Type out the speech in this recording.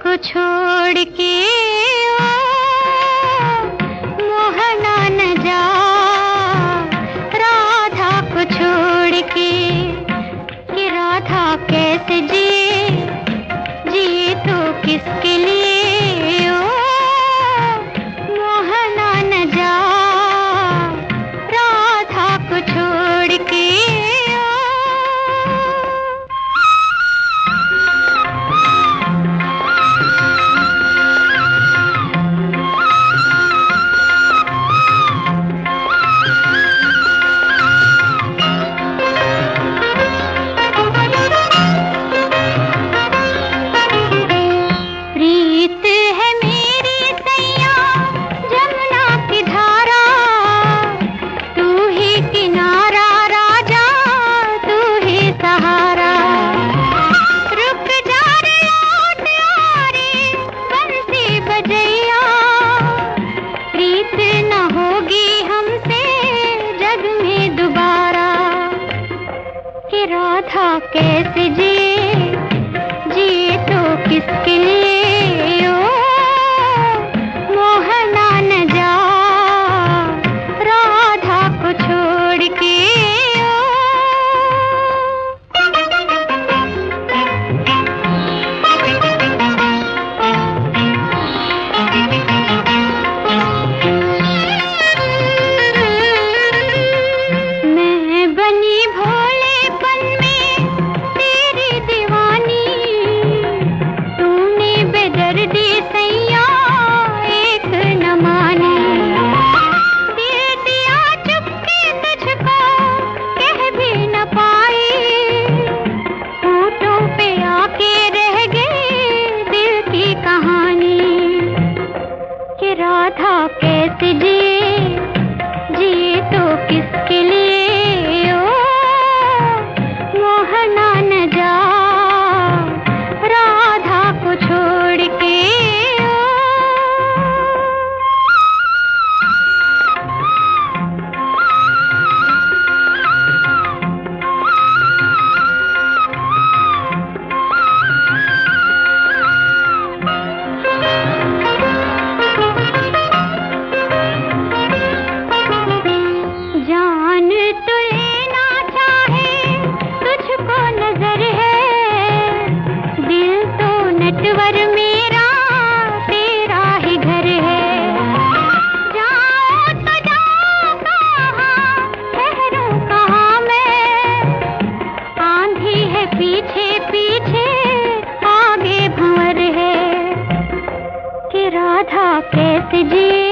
को छोड़ के ओ मोहना न जा, राधा को छोड़ के कि राधा कैसे जिए तो किसके लिए ओ मोहना न जा, राधा को छोड़ के राधा कैसे जिए तो किसके लिए ओ मोहना न जा, राधा को छोड़ के मैं बनी भोलेपन में तेरी दीवानी, तूने बेदर्दी सैया एक न मानी, दिल दिया चुपके तुझको कह भी न पाई, होठों पे आके रह गई दिल की कहानी कि राधा कैसे जिए तो किसके लिए ओ मोहना न जा, राधा को छोड़ के जान तो लेना चाहे तुझको नजर है, दिल तो नटवर मेरा तेरा ही घर है, जाओ तो जाओ कहाँ ठहरूं कहाँ मैं, आंधी है पीछे पीछे आगे भंवर है कि राधा कैसे जिए